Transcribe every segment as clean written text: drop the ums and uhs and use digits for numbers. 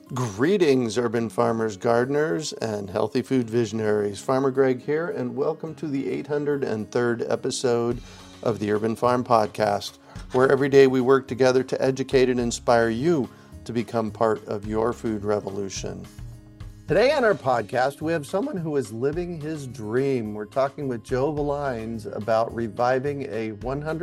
Greetings, urban farmers, gardeners, and healthy food visionaries. Farmer Greg here, and welcome to the 803rd episode of the Urban Farm Podcast, where every day we work together to educate and inspire you to become part of your food revolution. Today on our podcast, we have someone who is living his dream. We're talking with Joe Valines about reviving a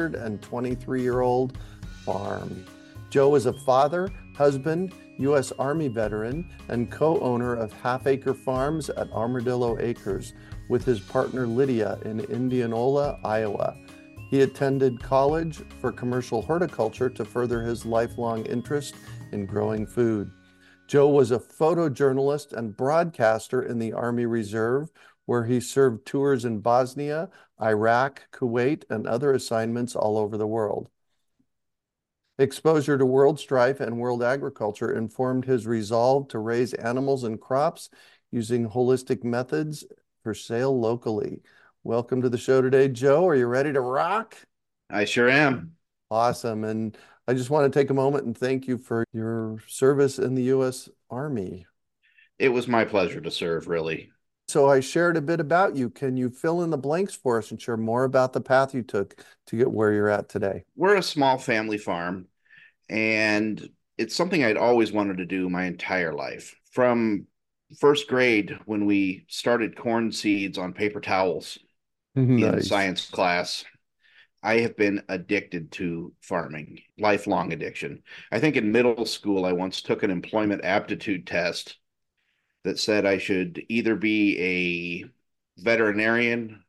123-year-old farm. Joe is a father, husband, U.S. Army veteran, and co-owner of Half Acre Farms at Armadillo Acres with his partner Lydia in Indianola, Iowa. He attended college for commercial horticulture to further his lifelong interest in growing food. Joe was a photojournalist and broadcaster in the Army Reserve, where he served tours in Bosnia, Iraq, Kuwait, and other assignments all over the world. Exposure to world strife and world agriculture informed his resolve to raise animals and crops using holistic methods for sale locally. Welcome to the show today, Joe. Are you ready to rock? I sure am. Awesome. And I just want to take a moment and thank you for your service in the U.S. Army. It was my pleasure to serve, really. So I shared a bit about you. Can you fill in the blanks for us and share more about the path you took to get where you're at today? We're a small family farm, and it's something I'd always wanted to do my entire life. From first grade, when we started corn seeds on paper towels in Nice. science class, I have been addicted to farming, lifelong addiction. I think in middle school, I once took an employment aptitude test that said I should either be a veterinarian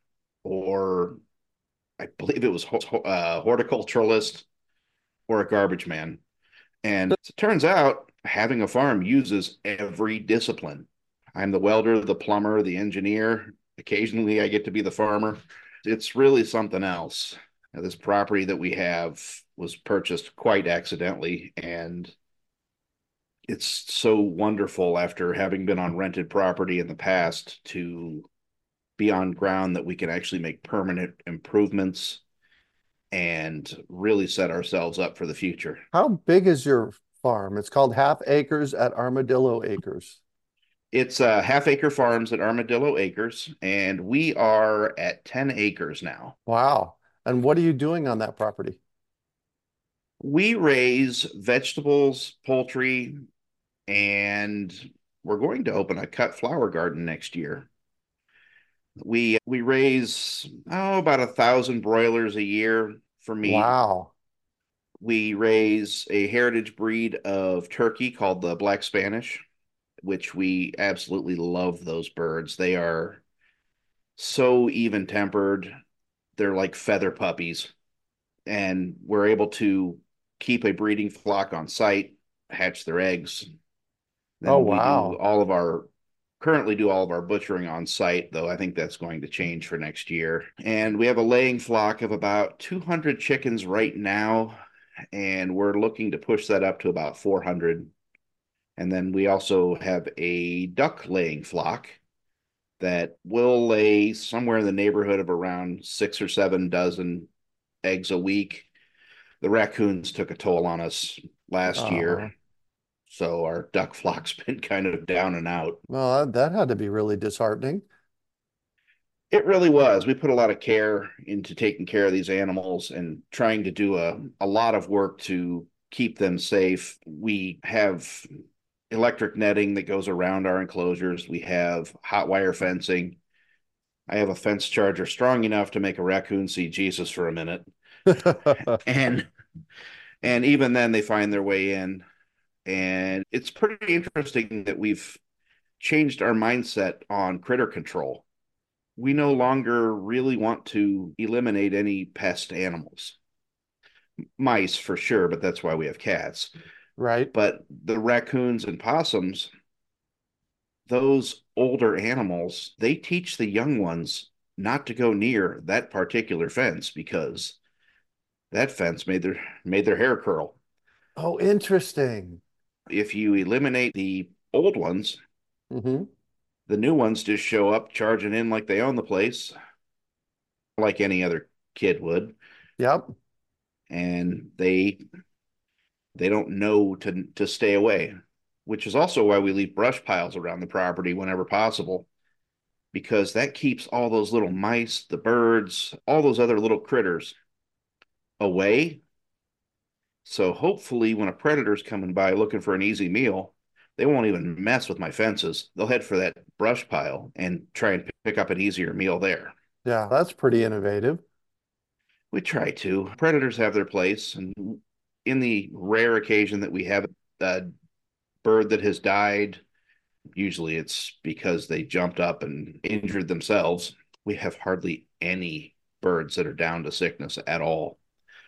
or I believe it was horticulturalist or a garbage man. And it turns out having a farm uses every discipline. I'm the welder, the plumber, the engineer. Occasionally, I get to be the farmer. It's really something else. Now, this property that we have was purchased quite accidentally, and it's so wonderful after having been on rented property in the past to be on ground that we can actually make permanent improvements and really set ourselves up for the future. How big is your farm? It's called Half Acres at Armadillo Acres. It's Half Acre Farms at Armadillo Acres, and we are at 10 acres now. Wow. And what are you doing on that property? We raise vegetables, poultry, and we're going to open a cut flower garden next year. We raise about 1,000 broilers a year for meat. Wow. We raise a heritage breed of turkey called the Black Spanish, which we absolutely love those birds. They are so even tempered. They're like feather puppies. And we're able to keep a breeding flock on site, hatch their eggs. Oh, Then we do wow. all of our currently do all of our butchering on site, though I think that's going to change for next year. And we have a laying flock of about 200 chickens right now, and we're looking to push that up to about 400. And then we also have a duck laying flock that will lay somewhere in the neighborhood of around 6 or 7 dozen eggs a week. The raccoons took a toll on us last year, Uh, so our duck flock's been kind of down and out. well, that had to be really disheartening. It really was. We put a lot of care into taking care of these animals and trying to do a lot of work to keep them safe. We have electric netting that goes around our enclosures. We have hot wire fencing. I have a fence charger strong enough to make a raccoon see Jesus for a minute. And even then they find their way in. And it's pretty interesting that we've changed our mindset on critter control. We no longer really want to eliminate any pest animals. Mice for sure, but that's why we have cats. Right. But the raccoons and possums, those older animals, they teach the young ones not to go near that particular fence because that fence made their hair curl. Oh, interesting. If you eliminate the old ones, Hmm. the new ones just show up charging in like they own the place, like any other kid would, Yep. and they don't know to stay away. which is also why we leave brush piles around the property whenever possible, because that keeps all those little mice, the birds, all those other little critters away. So hopefully, when a predator's coming by looking for an easy meal, they won't even mess with my fences. They'll head for that brush pile and try and pick up an easier meal there. Yeah, that's pretty innovative. We try to. Predators have their place, and in the rare occasion that we have a bird that has died, usually it's because they jumped up and injured themselves. We have hardly any birds that are down to sickness at all.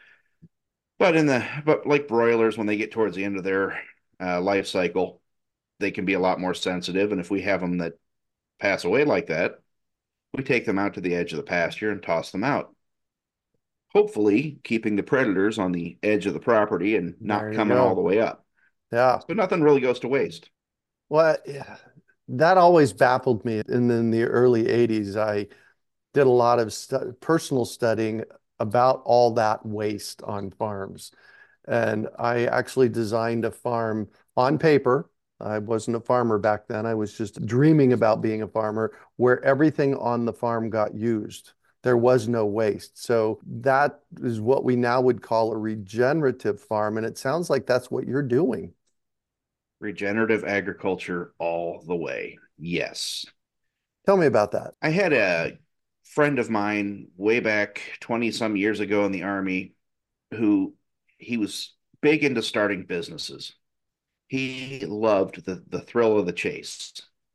But like broilers, when they get towards the end of their life cycle, they can be a lot more sensitive. And if we have them that pass away like that, we take them out to the edge of the pasture and toss them out. Hopefully, keeping the predators on the edge of the property and not There you coming all the go. way up. Yeah. So nothing really goes to waste. Well, yeah, that always baffled me. And in the early 80s, I did a lot of personal studying about all that waste on farms. And I actually designed a farm on paper. I wasn't a farmer back then. I was just dreaming about being a farmer where everything on the farm got used. There was no waste. So that is what we now would call a regenerative farm. And it sounds like that's what you're doing. Regenerative agriculture all the way. Yes. Tell me about that. I had a friend of mine way back 20 some years ago in the Army who he was big into starting businesses. He loved the thrill of the chase.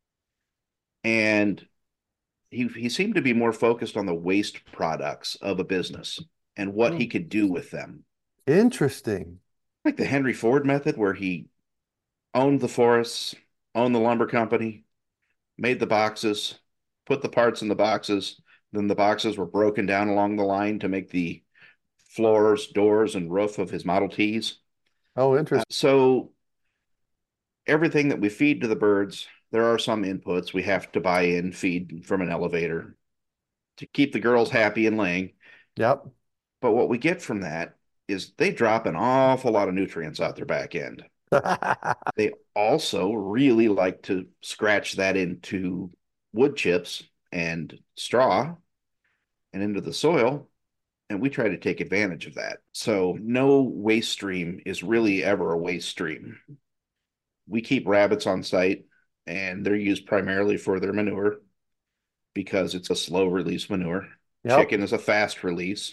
And he seemed to be more focused on the waste products of a business and what he Oh, could do with them. interesting. Like the Henry Ford method, where he owned the forests, owned the lumber company, made the boxes, put the parts in the boxes. Then the boxes were broken down along the line to make the floors, doors, and roof of his Model Ts. Oh, interesting. So everything that we feed to the birds, there are some inputs. We have to buy in feed from an elevator to keep the girls happy and laying. Yep. But what we get from that is they drop an awful lot of nutrients out their back end. They also really like to scratch that into wood chips and straw and into the soil. And we try to take advantage of that. So no waste stream is really ever a waste stream. We keep rabbits on site and they're used primarily for their manure because it's a slow release manure. Yep. Chicken is a fast release.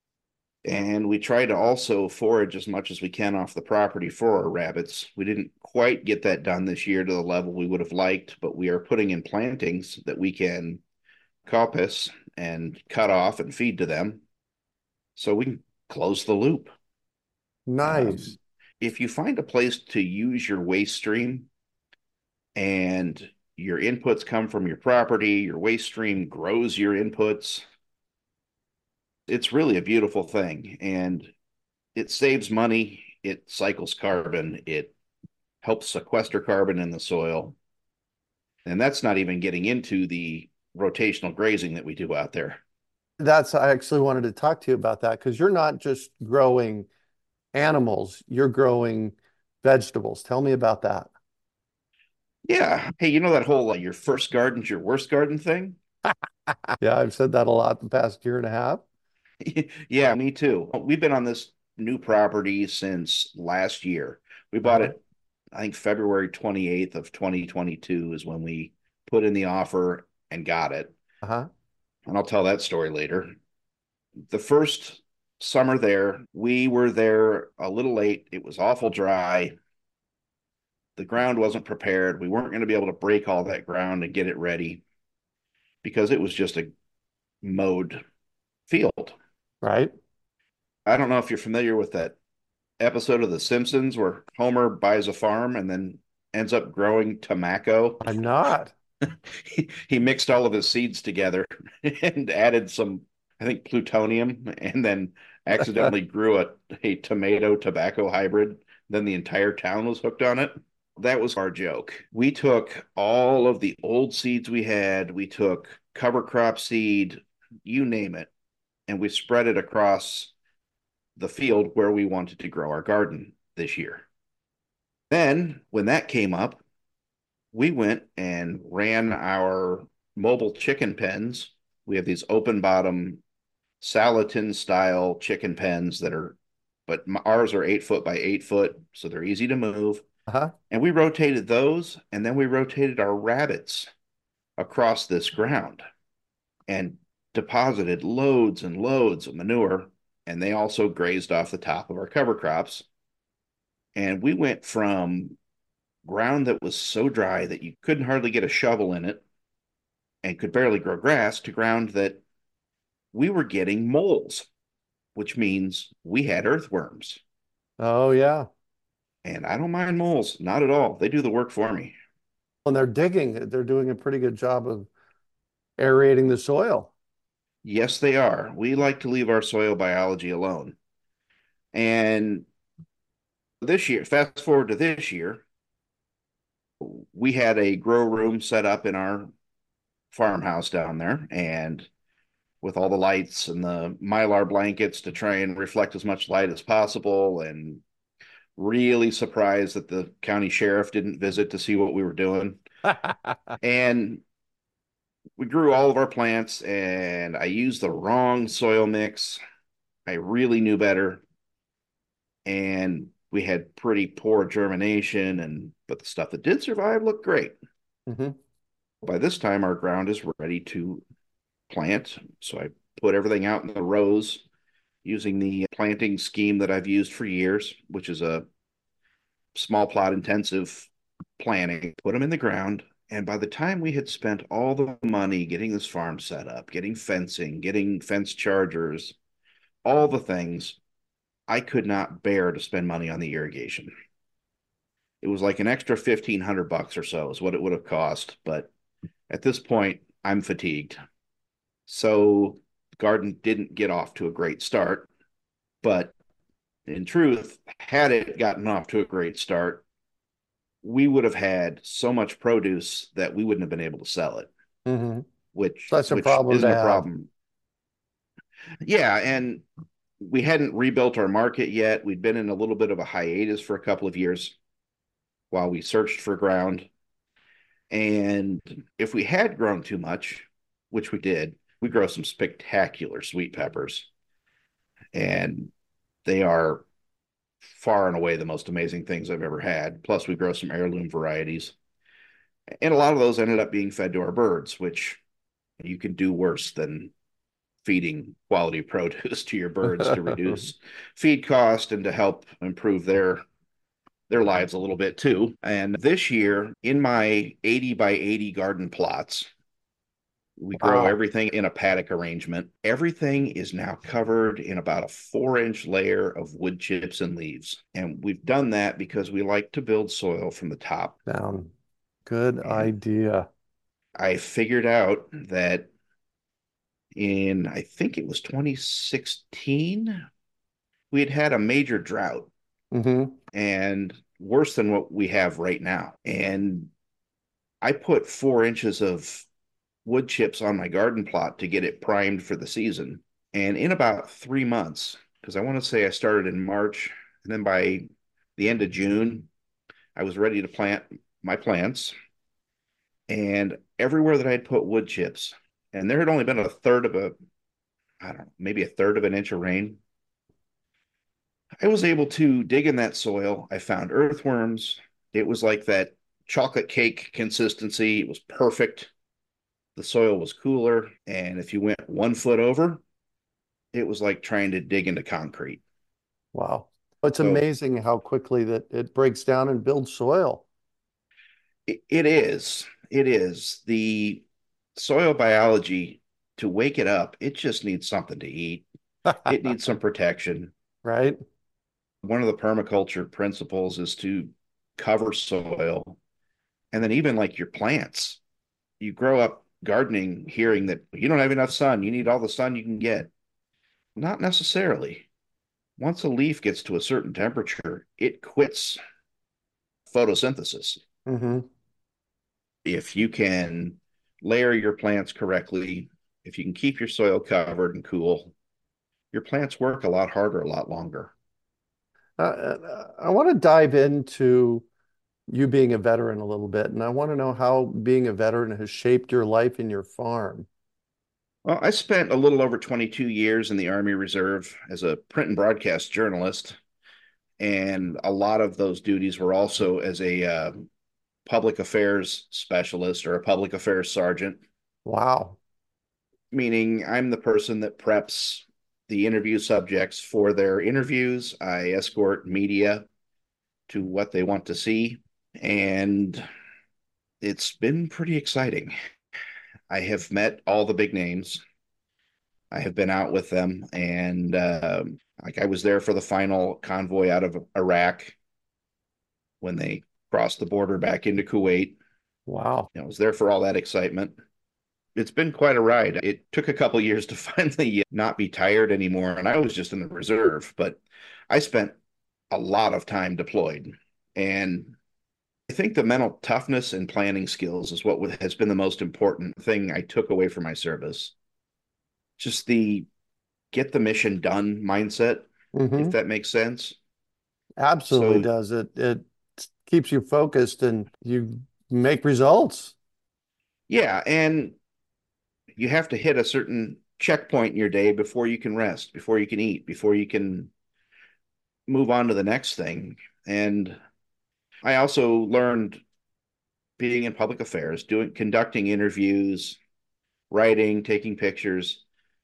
And we try to also forage as much as we can off the property for our rabbits. We didn't quite get that done this year to the level we would have liked, but we are putting in plantings that we can coppice and cut off and feed to them so we can close the loop. Nice. Um, if you find a place to use your waste stream and your inputs come from your property, your waste stream grows your inputs, it's really a beautiful thing. And it saves money, it cycles carbon, it helps sequester carbon in the soil. And that's not even getting into the rotational grazing that we do out there. I actually wanted to talk to you about that because you're not just growing animals, you're growing vegetables. Tell me about that. Yeah. Hey, you know that whole your first garden's your worst garden thing? Yeah, I've said that a lot the past year and a half. Yeah, me too. We've been on this new property since last year. We bought Uh-huh. it, I think February 28th of 2022 is when we put in the offer and got it. Uh-huh. And I'll tell that story later. The first summer there, we were there a little late. It was awful dry. The ground wasn't prepared. We weren't going to be able to break all that ground and get it ready because it was just a mowed field. Right? I don't know if you're familiar with that episode of The Simpsons where Homer buys a farm and then ends up growing tobacco. I'm not. He mixed all of his seeds together and added some, I think, plutonium, and then accidentally grew a tomato tobacco hybrid. Then the entire town was hooked on it. That was our joke. We took all of the old seeds we had, we took cover crop seed, you name it, and we spread it across the field where we wanted to grow our garden this year. Then, when that came up, we went and ran our mobile chicken pens. We have these open bottom Salatin style chicken pens that are, but ours are 8 foot by 8 foot, so they're easy to move. Uh-huh. And we rotated those, and then we rotated our rabbits across this ground and deposited loads and loads of manure. And they also grazed off the top of our cover crops. And we went from ground that was so dry that you couldn't hardly get a shovel in it and could barely grow grass to ground that we were getting moles, which means we had earthworms. Oh, yeah. And I don't mind moles, not at all. They do the work for me. When they're digging, they're doing a pretty good job of aerating the soil. Yes, they are. We like to leave our soil biology alone. And this year, fast forward to this year, we had a grow room set up in our farmhouse down there, and with all the lights and the mylar blankets to try and reflect as much light as possible, and really surprised that the county sheriff didn't visit to see what we were doing. And we grew all of our plants, and I used the wrong soil mix. I really knew better, and we had pretty poor germination, and but the stuff that did survive looked great. Hmm. By this time, our ground is ready to plant. So I put everything out in the rows using the planting scheme that I've used for years, which is a small plot intensive planting. Put them in the ground. And by the time we had spent all the money getting this farm set up, getting fencing, getting fence chargers, all the things, I could not bear to spend money on the irrigation. It was like an extra 1,500 bucks or so is what it would have cost. But at this point, I'm fatigued. So the garden didn't get off to a great start. But in truth, had it gotten off to a great start, we would have had so much produce that we wouldn't have been able to sell it, Hmm. which So that's a which problem to isn't a have. problem. Yeah, and we hadn't rebuilt our market yet. We'd been in a little bit of a hiatus for a couple of years while we searched for ground. And if we had grown too much, which we did, we grow some spectacular sweet peppers, and they are far and away the most amazing things I've ever had. Plus, we grow some heirloom varieties. And a lot of those ended up being fed to our birds, which you can do worse than feeding quality produce to your birds to reduce feed cost and to help improve their lives a little bit too. And this year, in my 80 by 80 garden plots, we grow Wow. everything in a paddock arrangement. Everything is now covered in about a 4 inch layer of wood chips and leaves. And we've done that because we like to build soil from the top. Down. Good And idea. I figured out that in, I think it was 2016, we had had a major drought Hmm. and worse than what we have right now. And I put 4 inches of wood chips on my garden plot to get it primed for the season. And in about 3 months, because I want to say I started in March, and then by the end of June, I was ready to plant my plants. And everywhere that I had put wood chips, and there had only been a third of a, I don't know, maybe a third of an inch of rain, I was able to dig in that soil. I found earthworms. It was like that chocolate cake consistency. It was perfect. The soil was cooler. And if you went 1 foot over, it was like trying to dig into concrete. Wow. It's So amazing how quickly that it breaks down and builds soil. it is. It is. The soil biology, to wake it up, it just needs something to eat. It needs some protection. Right? One of the permaculture principles is to cover soil. And then even like your plants, you grow up gardening hearing that you don't have enough sun, you need all the sun you can get. Not necessarily. Once a leaf gets to a certain temperature, it quits photosynthesis. Hmm. If you can layer your plants correctly, if you can keep your soil covered and cool, your plants work a lot harder, a lot longer. I want to dive into you being a veteran a little bit, and I want to know how being a veteran has shaped your life and your farm. Well, I spent a little over 22 years in the Army Reserve as a print and broadcast journalist, and a lot of those duties were also as a public affairs specialist or a public affairs sergeant, Wow. meaning I'm the person that preps the interview subjects for their interviews. I escort media to what they want to see, and it's been pretty exciting. I have met all the big names. I have been out with them, and like I was there for the final convoy out of Iraq when they crossed the border back into Kuwait. Wow. I was there for all that excitement. It's been quite a ride. It took a couple years to finally not be tired anymore, and I was just in the reserve, but I spent a lot of time deployed. And I think the mental toughness and planning skills is what has been the most important thing I took away from my service. Just the get the mission done mindset, if Hmm. that makes sense. Absolutely So, does. It keeps you focused and you make results. yeah, and you have to hit a certain checkpoint in your day before you can rest, before you can eat, before you can move on to the next thing. And I also learned being in public affairs, conducting interviews, writing, taking pictures.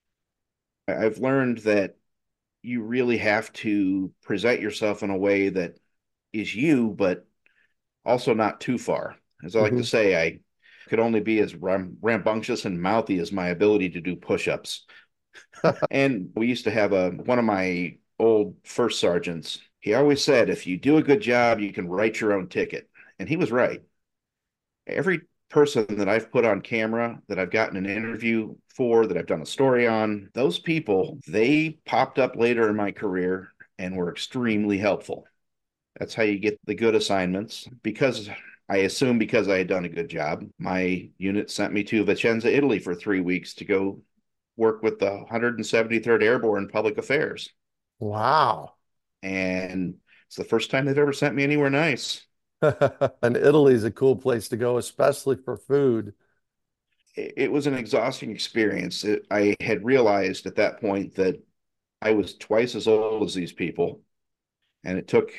I've learned that you really have to present yourself in a way that is you, but also not too far. As I like to Hmm. say, I could only be as rambunctious and mouthy as my ability to do push-ups. And we used to have one of my old first sergeants. He always said, if you do a good job, you can write your own ticket. And he was right. Every person that I've put on camera, that I've gotten an interview for, that I've done a story on, those people, they popped up later in my career and were extremely helpful. That's how you get the good assignments. Because I assume because I had done a good job, my unit sent me to Vicenza, Italy for 3 weeks to go work with the 173rd Airborne Public Affairs. Wow. And it's the first time they've ever sent me anywhere nice. And Italy's a cool place to go, especially for food. It was an exhausting experience. I had realized at that point that I was twice as old as these people, and it took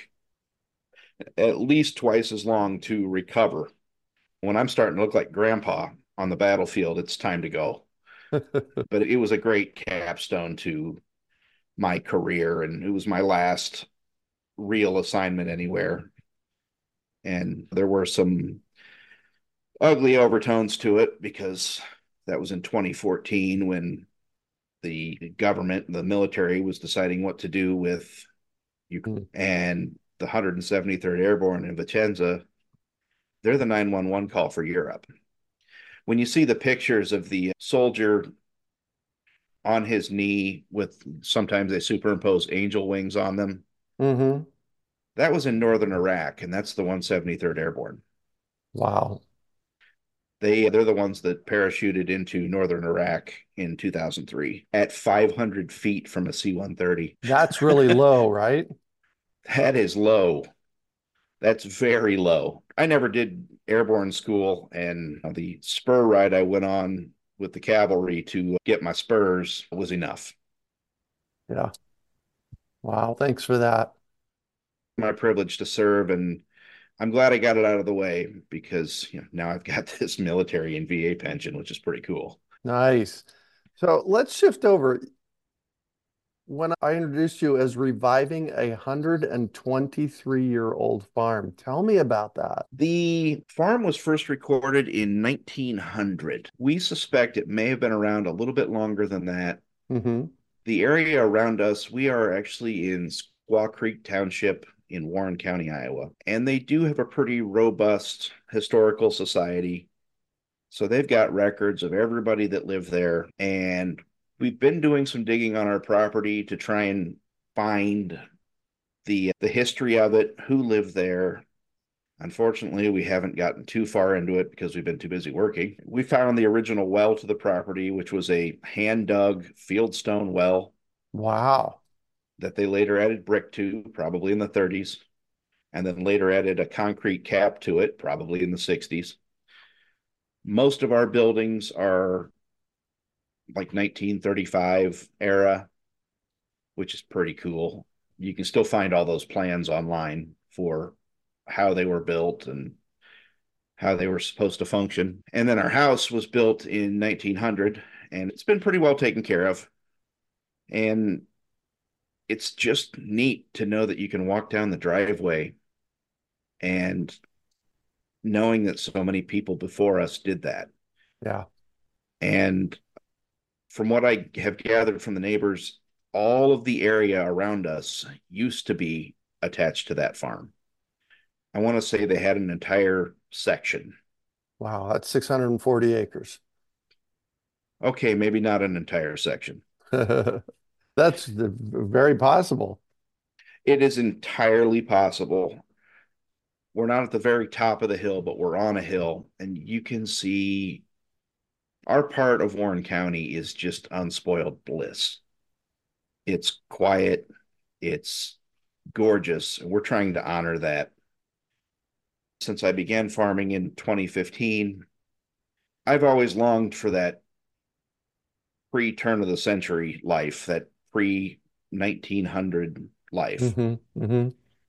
at least twice as long to recover. When I'm starting to look like grandpa on the battlefield, it's time to go. But it was a great capstone to my career, and it was my last real assignment anywhere. And there were some ugly overtones to it because that was in 2014 when the government, the military, was deciding what to do with Ukraine. And the 173rd Airborne in Vicenza, they're the 911 call for Europe. When you see the pictures of the soldier on his knee with sometimes they superimpose angel wings on them, Hmm. that was in northern Iraq, and that's the 173rd Airborne. Wow. They're the ones that parachuted into northern Iraq in 2003 at 500 feet from a C-130. That's really low, right? That is low. That's very low. I never did airborne school, and the spur ride I went on with the cavalry to get my spurs was enough. Yeah. Wow. Thanks for that. My privilege to serve, and I'm glad I got it out of the way because now I've got this military and VA pension, which is pretty cool. Nice. So let's shift over. When I introduced you as reviving a 123-year-old farm, tell me about that. The farm was first recorded in 1900. We suspect it may have been around a little bit longer than that. Hmm. The area around us, we are actually in Squaw Creek Township in Warren County, Iowa, and they do have a pretty robust historical society. So they've got records of everybody that lived there. And we've been doing some digging on our property to try and find the history of it, who lived there. Unfortunately, we haven't gotten too far into it because we've been too busy working. We found the original well to the property, which was a hand dug fieldstone well Wow. that they later added brick to, probably in the 30s. and then later added a concrete cap to it, probably in the 60s. Most of our buildings are like 1935 era, which is pretty cool. You can still find all those plans online for how they were built and how they were supposed to function. And then our house was built in 1900, and it's been pretty well taken care of. And it's just neat to know that you can walk down the driveway and knowing that so many people before us did that. Yeah. And from what I have gathered from the neighbors, all of the area around us used to be attached to that farm. I want to say they had an entire section. Wow, that's 640 acres. Okay, maybe not an entire section. That's very possible. It is entirely possible. We're not at the very top of the hill, but we're on a hill, and you can see our part of Warren County is just unspoiled bliss. It's quiet, it's gorgeous, and we're trying to honor that. Since I began farming in 2015, I've always longed for that pre turn of the century life, that pre 1900 life. Hmm. Hmm.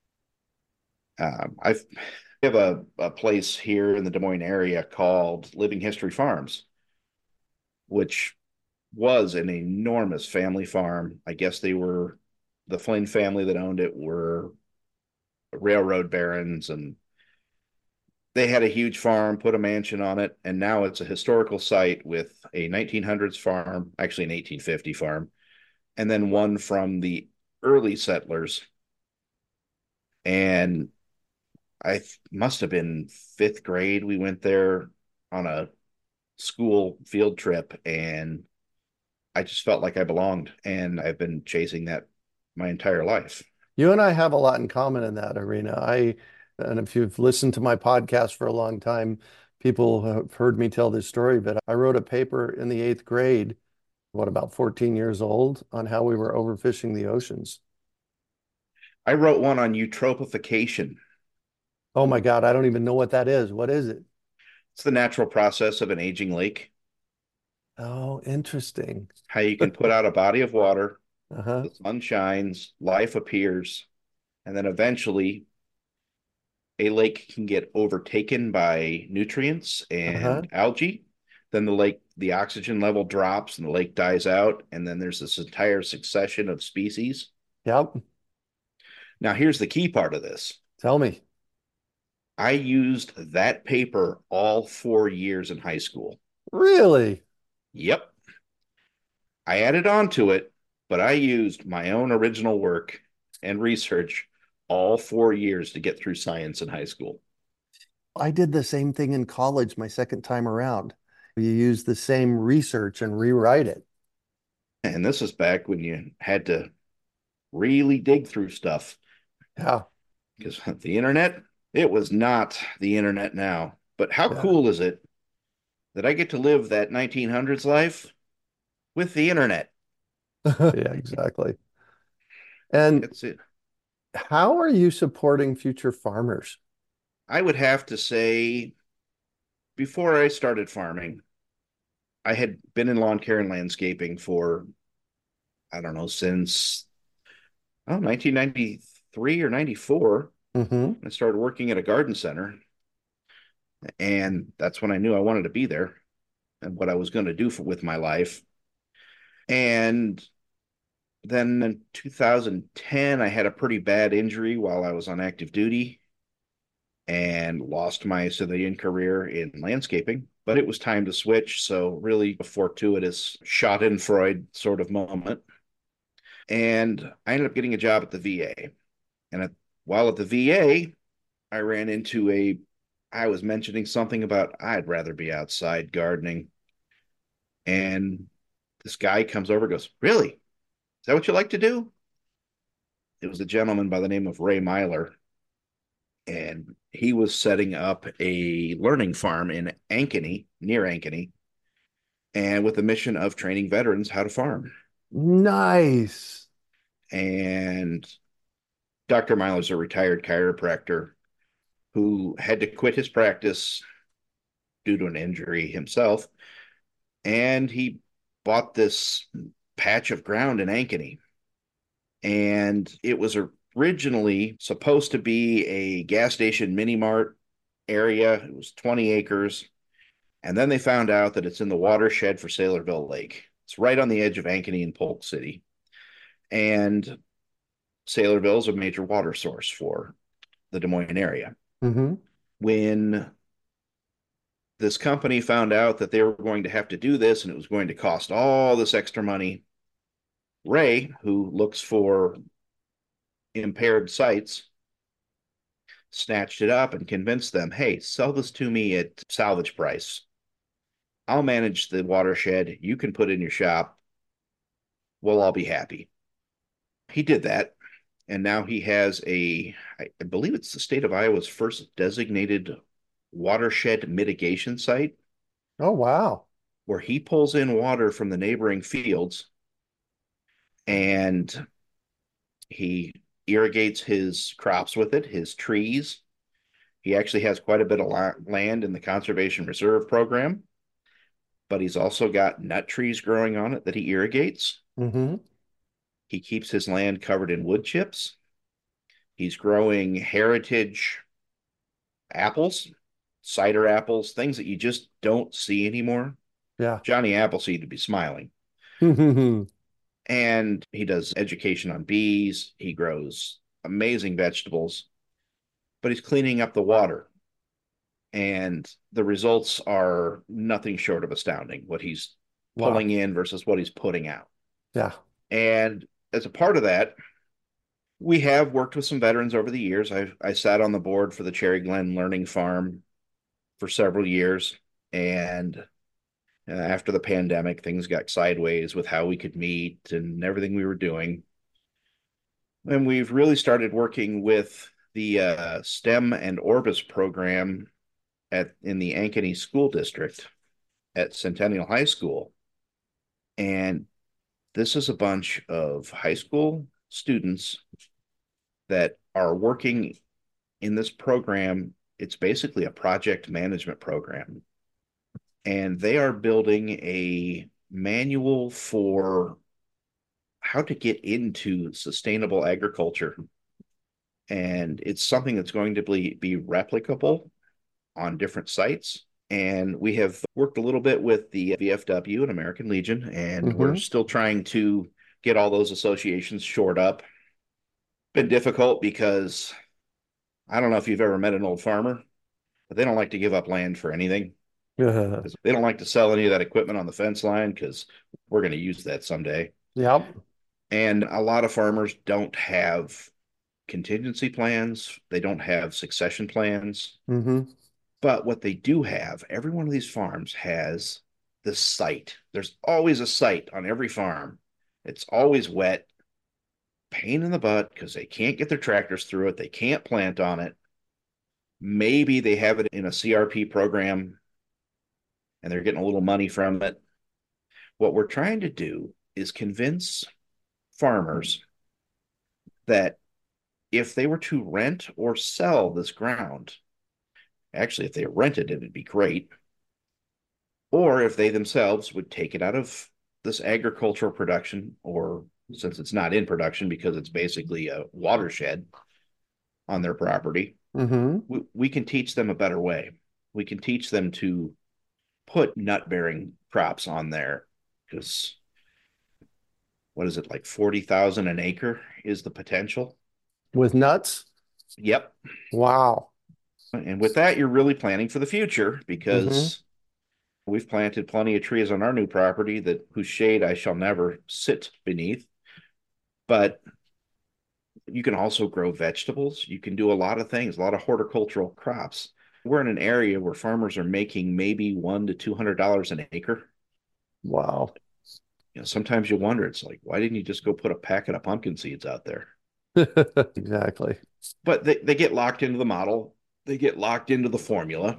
I have a place here in the Des Moines area called Living History Farms, which was an enormous family farm. I guess they were the Flynn family that owned it were railroad barons, and they had a huge farm, put a mansion on it, and now it's a historical site with a 1900s farm, actually an 1850 farm, and then one from the early settlers. And I must have been fifth grade. We went there on a school field trip, and I just felt like I belonged. And I've been chasing that my entire life. You and I have a lot in common in that arena. And if you've listened to my podcast for a long time, people have heard me tell this story, but I wrote a paper in the eighth grade, what, about 14 years old, on how we were overfishing the oceans. I wrote one on eutrophication. Oh my God, I don't even know what that is. What is it? It's the natural process of an aging lake, Oh, interesting. how you can put out a body of water, Uh-huh. the sun shines, life appears, and then eventually a lake can get overtaken by nutrients Uh-huh. and algae. Then the lake, the oxygen level drops and the lake dies out. And then there's this entire succession of species. Yep. Now, here's the key part of this. Tell me. I used that paper all 4 years in high school. Really? Yep. I added on to it, but I used my own original work and research all 4 years to get through science in high school. I did the same thing in college my second time around. You use the same research and rewrite it. And this is back when you had to really dig through stuff Yeah. because the internet, it was not the internet now. But how Yeah. cool is it that I get to live that 1900s life with the internet? Yeah, exactly. And It's it. how are you supporting future farmers? I would have to say before I started farming, I had been in lawn care and landscaping for, I don't know, since 1993 or 94. Hmm. I started working at a garden center, and that's when I knew I wanted to be there and what I was going to do with my life. And then in 2010, I had a pretty bad injury while I was on active duty and lost my civilian career in landscaping. But it was time to switch. So, really, a fortuitous Schadenfreude sort of moment. And I ended up getting a job at the VA. And while at the VA, I ran into I was mentioning something about I'd rather be outside gardening. And this guy comes over and goes, "Really? Is that what you like to do?" It was a gentleman by the name of Ray Myler, and he was setting up a learning farm in Ankeny, near Ankeny, and with the mission of training veterans how to farm. Nice. And Dr. Myler's a retired chiropractor who had to quit his practice due to an injury himself. And he bought this patch of ground in Ankeny. And it was originally supposed to be a gas station mini mart area. It was 20 acres. And then they found out that it's in the watershed for Saylorville Lake. It's right on the edge of Ankeny and Polk City. And Saylorville is a major water source for the Des Moines area. Mm-hmm. When this company found out that they were going to have to do this and it was going to cost all this extra money, Ray, who looks for impaired sites, snatched it up and convinced them, hey, sell this to me at salvage price. I'll manage the watershed. You can put in your shop. We'll all be happy. He did that. And now he has I believe it's the state of Iowa's first designated watershed mitigation site Oh, wow. where he pulls in water from the neighboring fields and he irrigates his crops with it, his trees. He actually has quite a bit of land in the Conservation Reserve Program, but he's also got nut trees growing on it that he irrigates. Mm-hmm. He keeps his land covered in wood chips. He's growing heritage apples, cider apples, things that you just don't see anymore. Yeah. Johnny Appleseed would be smiling. Mm-hmm. And he does education on bees. He grows amazing vegetables, but he's cleaning up the water. And the results are nothing short of astounding what he's Wow. pulling in versus what he's putting out. Yeah. And as a part of that, we have worked with some veterans over the years. I sat on the board for the Cherry Glen Learning Farm for several years. And after the pandemic, things got sideways with how we could meet and everything we were doing. And we've really started working with the STEM and Orbis program in the Ankeny School District at Centennial High School. And this is a bunch of high school students that are working in this program. It's basically a project management program. And they are building a manual for how to get into sustainable agriculture. And it's something that's going to be replicable on different sites. And we have worked a little bit with the VFW and American Legion, and we're Mm-hmm. still trying to get all those associations shored up. Been difficult because I don't know if you've ever met an old farmer, but they don't like to give up land for anything. Yeah. They don't like to sell any of that equipment on the fence line because we're going to use that someday. Yep. And a lot of farmers don't have contingency plans, they don't have succession plans. Mm-hmm. But what they do have, every one of these farms has this site. There's always a site on every farm. It's always wet, pain in the butt because they can't get their tractors through it. They can't plant on it. Maybe they have it in a CRP program and they're getting a little money from it. What we're trying to do is convince farmers that if they were to rent or sell this ground, actually, if they rented it, it'd be great. Or if they themselves would take it out of this agricultural production, or since it's not in production because it's basically a watershed on their property, Mm-hmm. we can teach them a better way. We can teach them to put nut bearing crops on there because what is it, like 40,000 an acre is the potential? With nuts? Yep. Wow. And with that, you're really planning for the future Mm-hmm. because we've planted plenty of trees on our new property that whose shade I shall never sit beneath. But you can also grow vegetables. You can do a lot of things, a lot of horticultural crops. We're in an area where farmers are making maybe $100 to $200 an acre. Wow. Sometimes you wonder, it's like, why didn't you just go put a packet of pumpkin seeds out there? Exactly. But they get locked into the model, they get locked into the formula,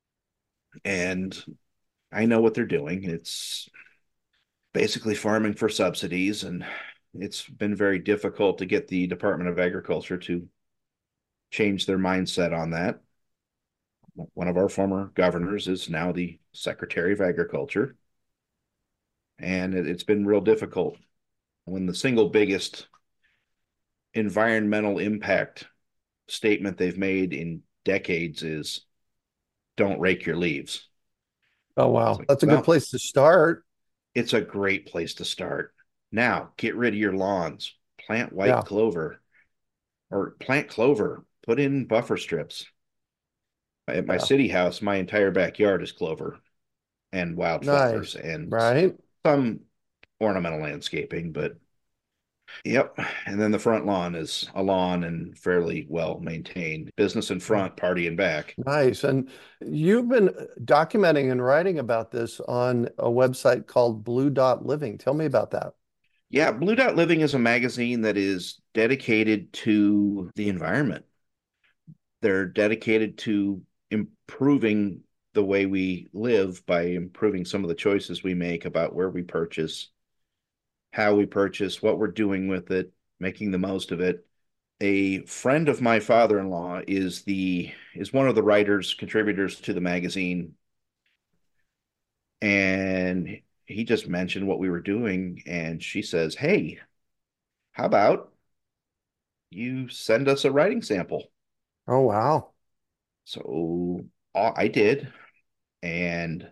and I know what they're doing. It's basically farming for subsidies, and It's been very difficult to get the Department of Agriculture to change their mindset on that. One of our former governors is now the Secretary of Agriculture, and it's been real difficult. When the single biggest environmental impact statement they've made in decades is don't rake your leaves. Oh, It's wow. like, That's a good well, place to start. it's a great place to start. Now, get rid of your lawns, plant white Yeah. clover or plant clover, put in buffer strips. At my Yeah. city house, my entire backyard is clover and wildflowers Nice. and Right. some ornamental landscaping, but yep. And then the front lawn is a lawn and fairly well maintained. Business in Yeah. front, party in back. Nice. And you've been documenting and writing about this on a website called Blue Dot Living. Tell me about that. Yeah, Blue Dot Living is a magazine that is dedicated to the environment. They're dedicated to improving the way we live by improving some of the choices we make about where we purchase, how we purchase, what we're doing with it, making the most of it. A friend of my father-in-law is one of the writers, contributors to the magazine, and he just mentioned what we were doing, and she says, "Hey, how about you send us a writing sample?" Oh, wow. So I did, and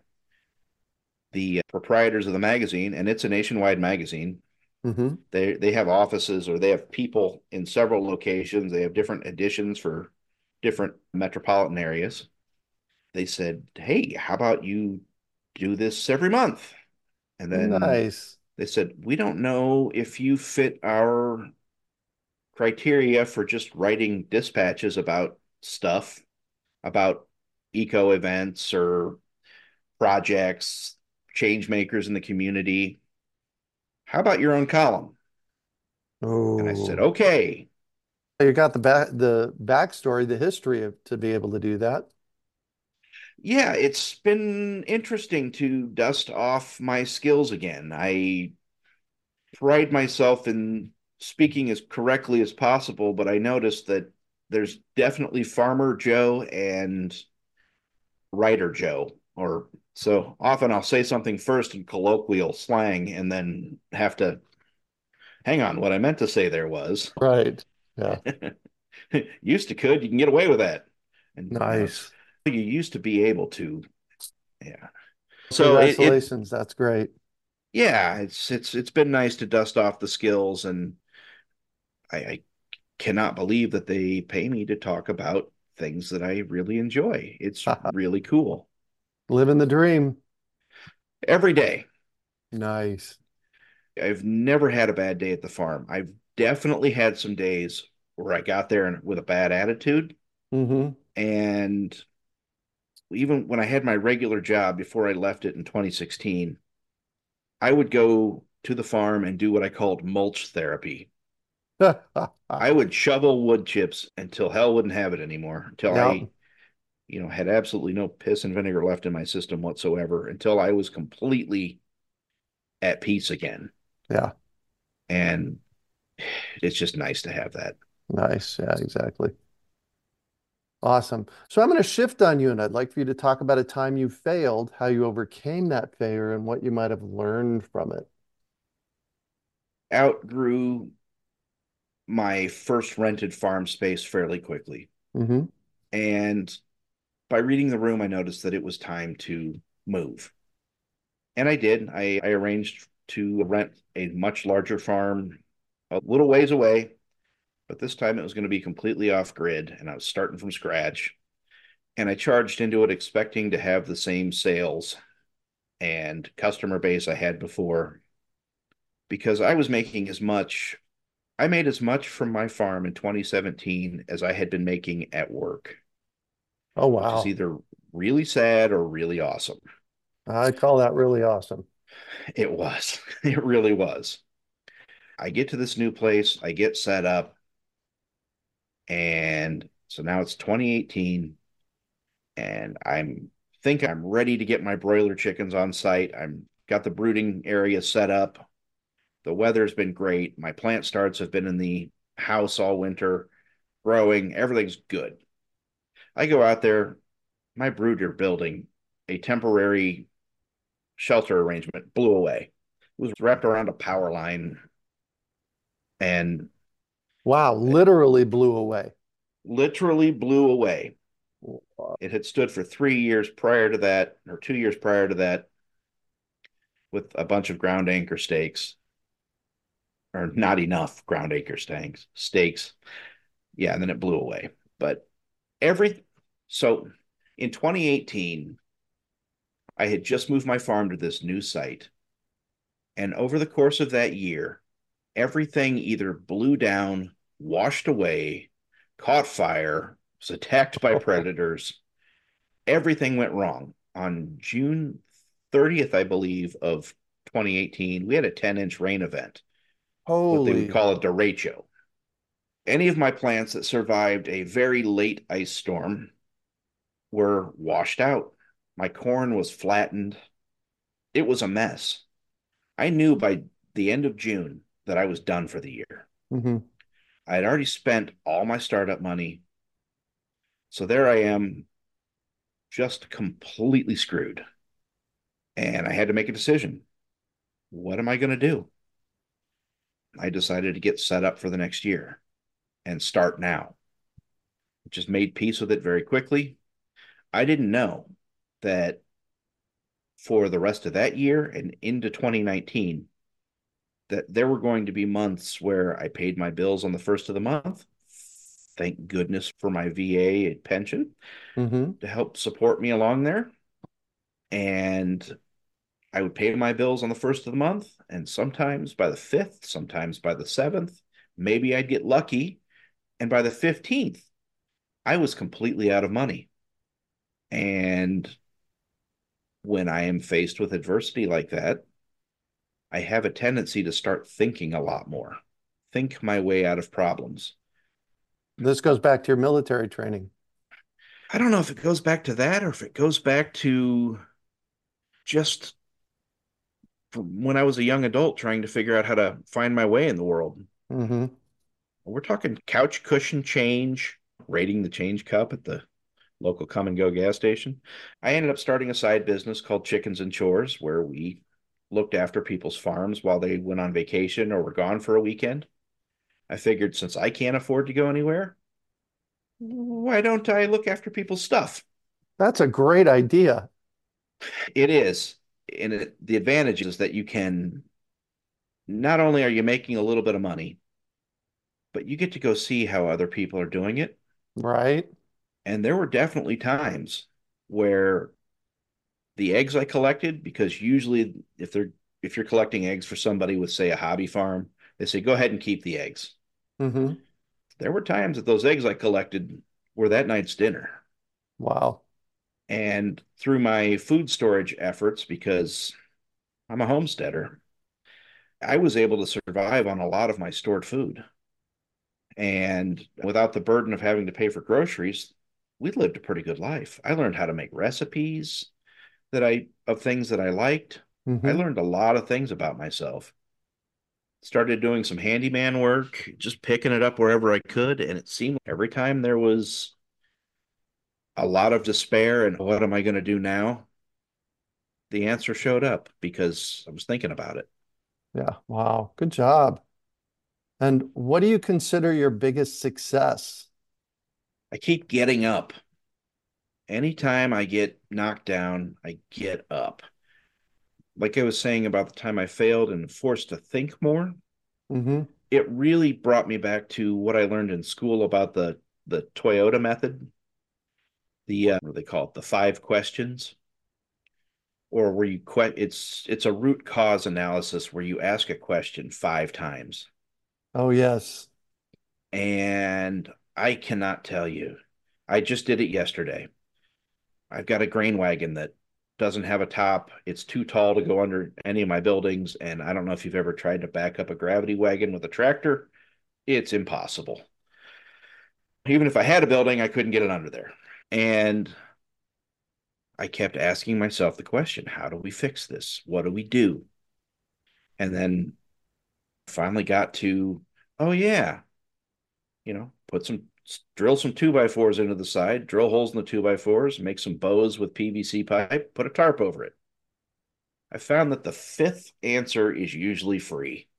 the proprietors of the magazine, and it's a nationwide magazine. Hmm. They have offices or they have people in several locations. They have different editions for different metropolitan areas. They said, "Hey, how about you do this every month?" And then Nice. they said, "We don't know if you fit our criteria for just writing dispatches about stuff, about eco events or projects, change makers in the community. How about your own column?" And I said, Oh, "Okay." you got the backstory, the history of to be able to do that. Yeah, it's been interesting to dust off my skills again. I pride myself in speaking as correctly as possible, but I noticed that there's definitely Farmer Joe and Writer Joe. Or so often I'll say something first in colloquial slang and then have to hang on. What I meant to say there was Right. Yeah. used to could, you can get away with that. And it's Nice. you used to be able to. Yeah. So it Congratulations. That's great. yeah, it's been nice to dust off the skills, and I cannot believe that they pay me to talk about things that I really enjoy. It's really cool. Living the dream. Every day. Nice. I've never had a bad day at the farm. I've definitely had some days where I got there and with a bad attitude. Hmm. And even when I had my regular job before I left it in 2016, I would go to the farm and do what I called mulch therapy. I would shovel wood chips until hell wouldn't have it anymore, until Yeah. had absolutely no piss and vinegar left in my system whatsoever, until I was completely at peace again. Yeah. And it's just nice to have that. Nice. Yeah, exactly. Awesome. So I'm going to shift on you, and I'd like for you to talk about a time you failed, how you overcame that failure, and what you might have learned from it. Outgrew my first rented farm space fairly quickly. Hmm. And by reading the room, I noticed that it was time to move. And I did. I arranged to rent a much larger farm a little ways away, but this time it was going to be completely off grid and I was starting from scratch. And I charged into it expecting to have the same sales and customer base I had before because I made as much from my farm in 2017 as I had been making at work, Oh, which is wow. either really sad or really awesome. I call that really awesome. It was. It really was. I get to this new place, I get set up, and so now it's 2018, and I'm ready to get my broiler chickens on site. I'm got the brooding area set up. The weather's been great. My plant starts have been in the house all winter, growing. Everything's good. I go out there, my brooder building, a temporary shelter arrangement, blew away. It was wrapped around a power line and Wow, literally blew away. literally blew away. Wow. It had stood for 3 years prior to that, or 2 years prior to that, with a bunch of ground anchor stakes, or not enough ground anchor stakes. Yeah, and then it blew away. But every so in 2018, I had just moved my farm to this new site. And over the course of that year, everything either blew down, washed away, caught fire, was attacked by predators. Everything went wrong. On June 30th, I believe, of 2018, we had a 10-inch rain event, what they would Holy, call a derecho. Any of my plants that survived a very late ice storm were washed out. My corn was flattened. It was a mess. I knew by the end of June that I was done for the year. hmm. I had already spent all my startup money. So there I am, just completely screwed. And I had to make a decision. What am I going to do? I decided to get set up for the next year and start now. Just made peace with it very quickly. I didn't know that for the rest of that year and into 2019, that there were going to be months where I paid my bills on the first of the month. Thank goodness for my VA pension Hmm. to help support me along there. And I would pay my bills on the first of the month, and sometimes by the fifth, sometimes by the seventh. Maybe I'd get lucky. And by the 15th, I was completely out of money. And when I am faced with adversity like that, I have a tendency to start thinking a lot more, think my way out of problems. This goes back to your military training. I don't know if it goes back to that or if it goes back to just from when I was a young adult trying to figure out how to find my way in the world. Hmm. We're talking couch cushion change, rating the change cup at the local come and go gas station. I ended up starting a side business called Chickens and Chores, where we looked after people's farms while they went on vacation or were gone for a weekend. I figured since I can't afford to go anywhere, why don't I look after people's stuff? That's a great idea. It is. The advantage is that you can not only are you making a little bit of money, but you get to go see how other people are doing it. Right? And there were definitely times where the eggs I collected, because usually if you're collecting eggs for somebody with, say, a hobby farm, they say go ahead and keep the eggs. Hmm. There were times that those eggs I collected were that night's dinner. Wow. And through my food storage efforts, because I'm a homesteader, I was able to survive on a lot of my stored food. And without the burden of having to pay for groceries, we lived a pretty good life. I learned how to make recipes of things that I liked. I Hmm. learned a lot of things about myself. Started doing some handyman work, just picking it up wherever I could. And it seemed every time there was a lot of despair and what am I going to do now? The answer showed up because I was thinking about it. Yeah. Wow. Good job. And what do you consider your biggest success? I keep getting up. Anytime I get knocked down, I get up. Like I was saying about the time I failed and forced to think more, Hmm. it really brought me back to what I learned in school about the Toyota method, what do they call it, the 5 questions, or where it's a root cause analysis where you ask a question 5 times. Oh, yes. And I cannot tell you, I just did it yesterday. I've got a grain wagon that doesn't have a top. It's too tall to go under any of my buildings. And I don't know if you've ever tried to back up a gravity wagon with a tractor. It's impossible. Even if I had a building, I couldn't get it under there. And I kept asking myself the question, how do we fix this? What do we do? And then Finally got to, oh yeah, drill some two by fours into the side, drill holes in the two by fours, make some bows with PVC pipe, put a tarp over it. I found that the fifth answer is usually free.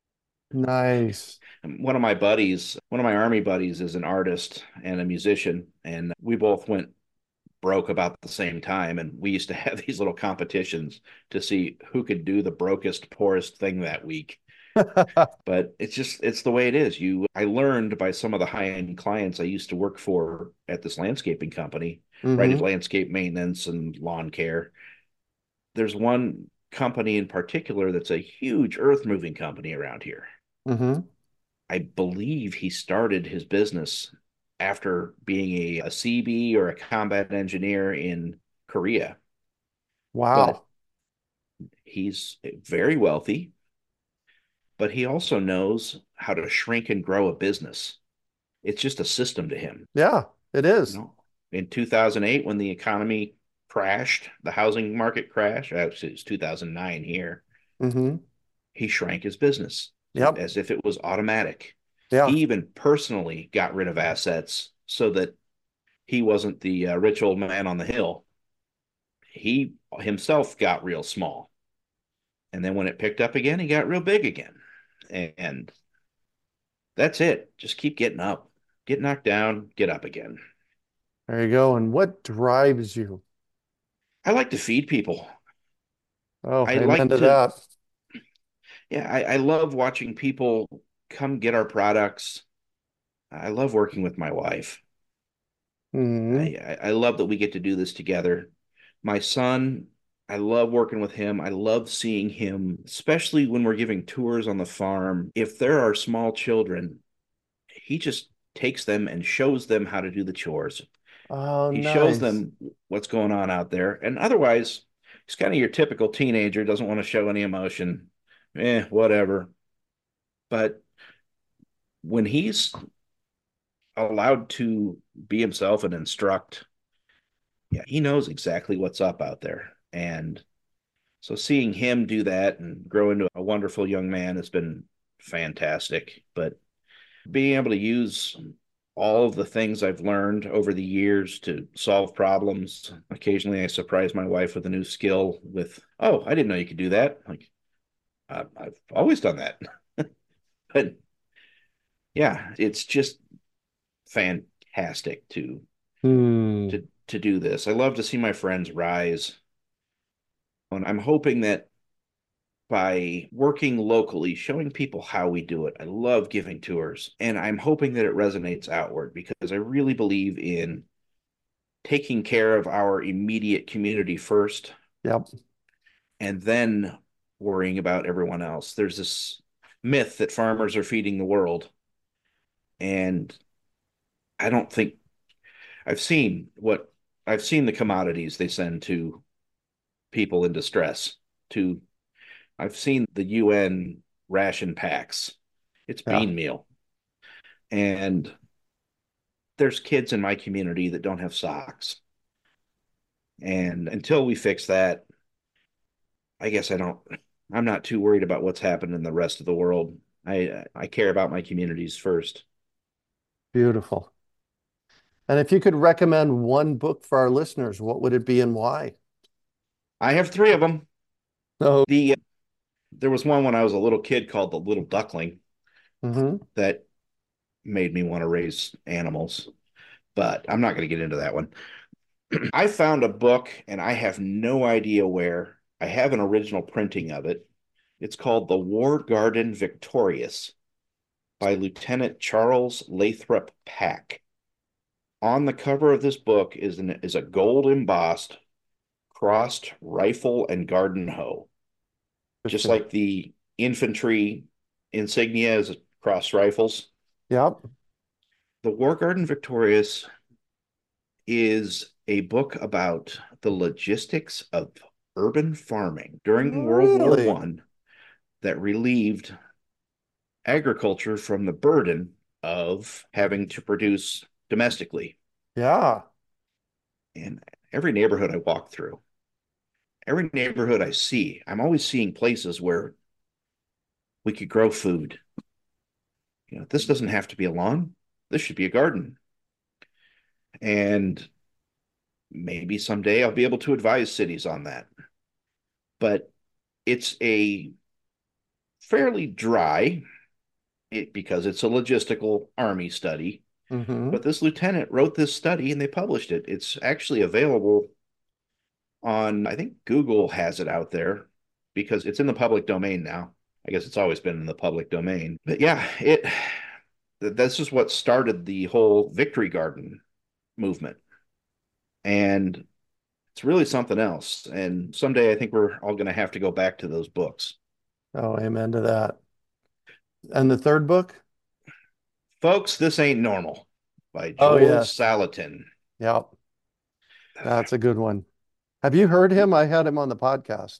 Nice. One of my army buddies is an artist and a musician, and we both went broke about the same time. And we used to have these little competitions to see who could do the brokest, poorest thing that week. But it's the way it is. I learned by some of the high-end clients I used to work for at this landscaping company, right? Did Mm-hmm. landscape maintenance and lawn care. There's one company in particular that's a huge earth moving company around here. Mm-hmm. I believe he started his business after being a CB or a combat engineer in Korea. But Wow. he's very wealthy, but he also knows how to shrink and grow a business. It's just a system to him. Yeah, it You is. know, in 2008, when the economy crashed, the housing market crashed, actually, it was 2009 here, Mm-hmm. he shrank his business Yep. as if it was automatic. Yeah. He even personally got rid of assets so that he wasn't the rich old man on the hill. He himself got real small. And then when it picked up again, he got real big again. And that's it. Just keep getting up, get knocked down, get up again. There you go. And what drives you? I like to feed people. Oh, I amen like to to, that. yeah, I love watching people come get our products. I love working with my wife. Mm-hmm. I love that we get to do this together. My son, I love working with him. I love seeing him, especially when we're giving tours on the farm. If there are small children, he just takes them and shows them how to do the chores. Oh, He shows nice. them what's going on out there. And otherwise, he's kind of your typical teenager, doesn't want to show any emotion. Whatever. But when he's allowed to be himself and instruct, yeah, he knows exactly what's up out there. And so seeing him do that and grow into a wonderful young man has been fantastic. But being able to use all of the things I've learned over the years to solve problems. Occasionally, I surprise my wife with a new skill with, oh, I didn't know you could do that. Like, I've always done that. But yeah, it's just fantastic Hmm. to do this. I love to see my friends rise. And I'm hoping that by working locally, showing people how we do it. I love giving tours, and I'm hoping that it resonates outward because I really believe in taking care of our immediate community first Yep. and then worrying about everyone else. There's this myth that farmers are feeding the world, and I don't think I've seen the commodities they send to people in distress to I've seen the UN ration packs. It's Yeah. bean meal. And there's kids in my community that don't have socks. And until we fix that, I guess I'm not too worried about what's happened in the rest of the world. I care about my communities first. Beautiful. And if you could recommend one book for our listeners, what would it be and why? I have three of them. Oh, The There was one when I was a little kid called The Little Duckling mm-hmm. that made me want to raise animals, but I'm not going to get into that one. I found a book and I have no idea where. I have an original printing of it. It's called The War Garden Victorious by Lieutenant Charles Lathrop Pack. On the cover of this book is a gold embossed crossed rifle and garden hoe, just Interesting. like the infantry insignia is crossed rifles. Yep. The War Garden Victorious is a book about the logistics of urban farming during World War Really? One that relieved agriculture from the burden of having to produce domestically. Yeah. And every neighborhood I walk through, every neighborhood I see, I'm always seeing places where We could grow food. This doesn't have to be a lawn. This should be a garden. And maybe someday I'll be able to advise cities on that. But it's a fairly dry, because it's a logistical army study. Mm-hmm. But this lieutenant wrote this study and they published it. It's actually available on, I think Google has it out there because it's in the public domain now. I guess it's always been in the public domain. But yeah, this is what started the whole Victory Garden movement. And it's really something else. And someday I think we're all going to have to go back to those books. Oh, amen to that. And the third book? Folks, This Ain't Normal by Oh, Joel yes. Salatin. Yep. That's a good one. Have you heard him? I had him on the podcast.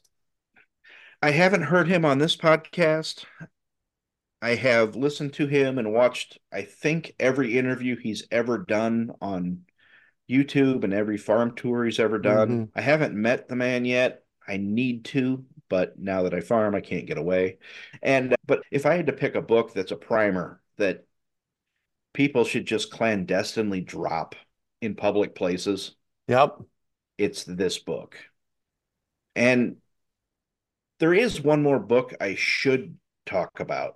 I haven't heard him on this podcast. I have listened to him and watched, I think, every interview he's ever done on YouTube and every farm tour he's ever Mm-hmm. done. I haven't met the man yet. I need to, but now that I farm, I can't get away. But if I had to pick a book that's a primer that people should just clandestinely drop in public places, Yep. it's this book. And there is one more book I should talk about.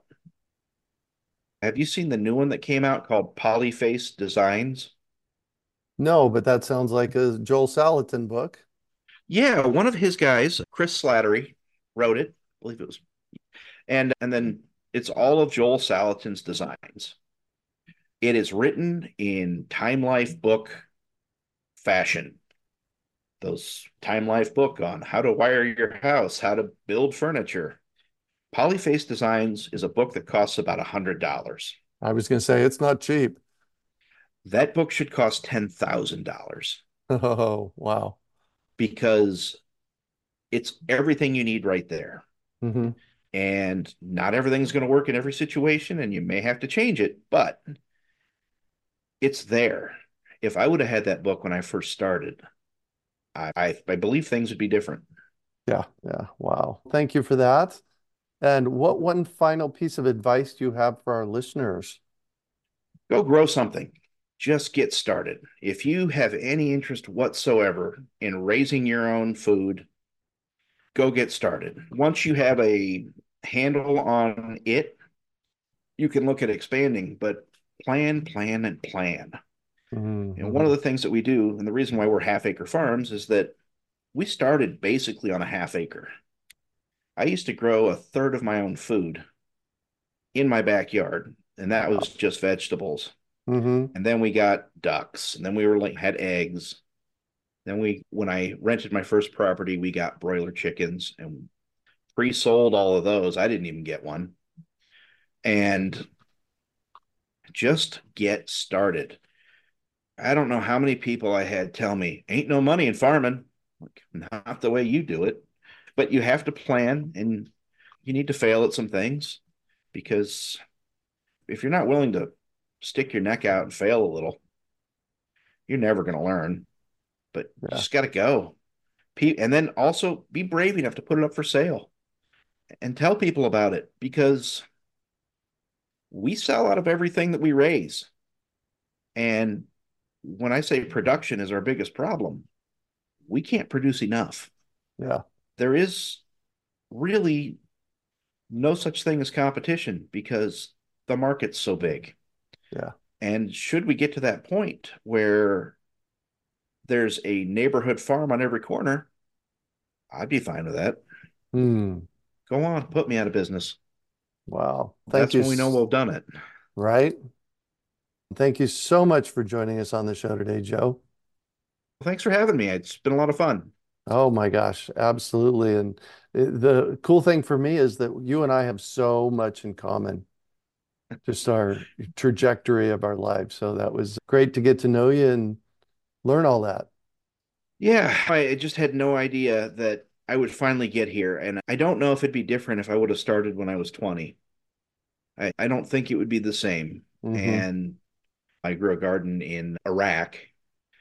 Have you seen the new one that came out called Polyface Designs? No, but that sounds like a Joel Salatin book. Yeah, one of his guys, Chris Slattery, wrote it. I believe it was, and then it's all of Joel Salatin's designs. It is written in Time Life book fashion. Those Time Life book on how to wire your house, how to build furniture. Polyface Designs is a book that costs about $100. I was going to say it's not cheap. That book should cost $10,000 Oh, wow. because it's everything you need right there. Mm-hmm. And not everything's going to work in every situation, and you may have to change it, but it's there. If I would have had that book when I first started, I believe things would be different. Yeah, yeah. Wow. Thank you for that. And what one final piece of advice do you have for our listeners? Go grow something. Just get started. If you have any interest whatsoever in raising your own food, go get started. Once you have a handle on it, you can look at expanding, but plan, plan, and plan. And one of Mm-hmm. the things that we do, and the reason why we're half acre farms, is that we started basically on a half acre. I used to grow a third of my own food in my backyard, and that was just vegetables. Mm-hmm. And then we got ducks, and then we were like had eggs. Then when I rented my first property, we got broiler chickens and pre-sold all of those. I didn't even get one. And just get started. I don't know how many people I had tell me, ain't no money in farming. Like, not the way you do it. But you have to plan and you need to fail at some things because if you're not willing to stick your neck out and fail a little, you're never going to learn. But you Yeah. just got to go. And then also be brave enough to put it up for sale and tell people about it because we sell out of everything that we raise. And when I say production is our biggest problem, we can't produce enough. Yeah. There is really no such thing as competition because the market's so big. Yeah. And should we get to that point where there's a neighborhood farm on every corner, I'd be fine with that. Hmm. Go on, put me out of business. Wow. Thank That's you. when we know we've done it. Right. Thank you so much for joining us on the show today, Joe. Thanks for having me. It's been a lot of fun. Oh my gosh, absolutely. And the cool thing for me is that you and I have so much in common, just our trajectory of our lives. So that was great to get to know you and learn all that. Yeah, I just had no idea that I would finally get here. And I don't know if it'd be different if I would have started when I was 20. I don't think it would be the same. Hmm. And I grew a garden in Iraq,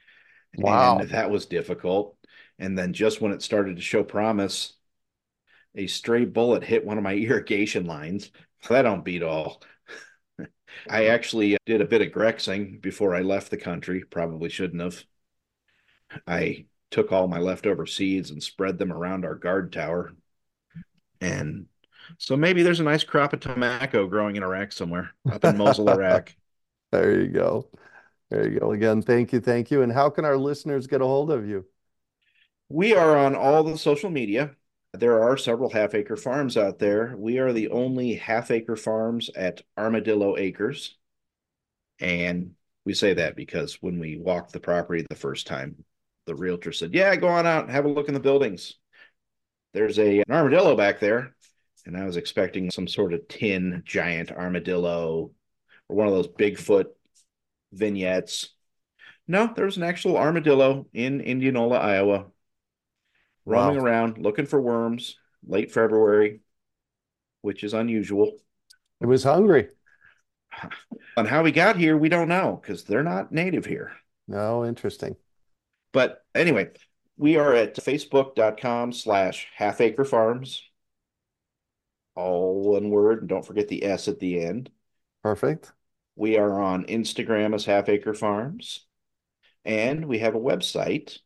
and Wow. that was difficult. And then just when it started to show promise, a stray bullet hit one of my irrigation lines. That don't beat all. I actually did a bit of Grexing before I left the country. Probably shouldn't have. I took all my leftover seeds and spread them around our guard tower. And so maybe there's a nice crop of tobacco growing in Iraq somewhere, up in Mosul, Iraq. There you go. There you go. Again, thank you. Thank you. And how can our listeners get a hold of you? We are on all the social media. There are several half-acre farms out there. We are the only half-acre farms at Armadillo Acres. And we say that because when we walked the property the first time, the realtor said, yeah, go on out and have a look in the buildings. There's an armadillo back there. And I was expecting some sort of tin giant armadillo or one of those Bigfoot vignettes. No, there was an actual armadillo in Indianola, Iowa, roaming around looking for worms late February, which is unusual. It was hungry. On how we got here, we don't know because they're not native here. No, interesting. But anyway, we are at facebook.com/halfacrefarms. All one word, and don't forget the S at the end. Perfect. We are on Instagram as Half Acre Farms. And we have a website,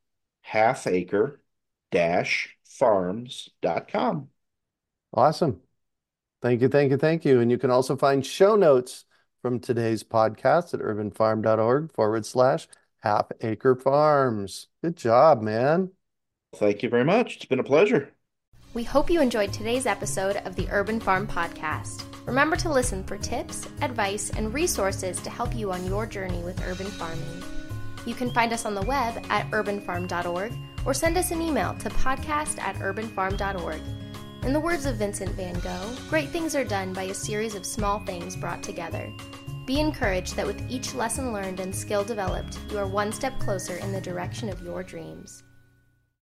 halfacre-farms.com. Awesome. Thank you, thank you, thank you. And you can also find show notes from today's podcast at urbanfarm.org/half-acre-farms. Good job, man. Thank you very much. It's been a pleasure. We hope you enjoyed today's episode of the Urban Farm Podcast. Remember to listen for tips, advice, and resources to help you on your journey with urban farming. You can find us on the web at urbanfarm.org or send us an email to podcast@urbanfarm.org. In the words of Vincent van Gogh, great things are done by a series of small things brought together. Be encouraged that with each lesson learned and skill developed, you are one step closer in the direction of your dreams.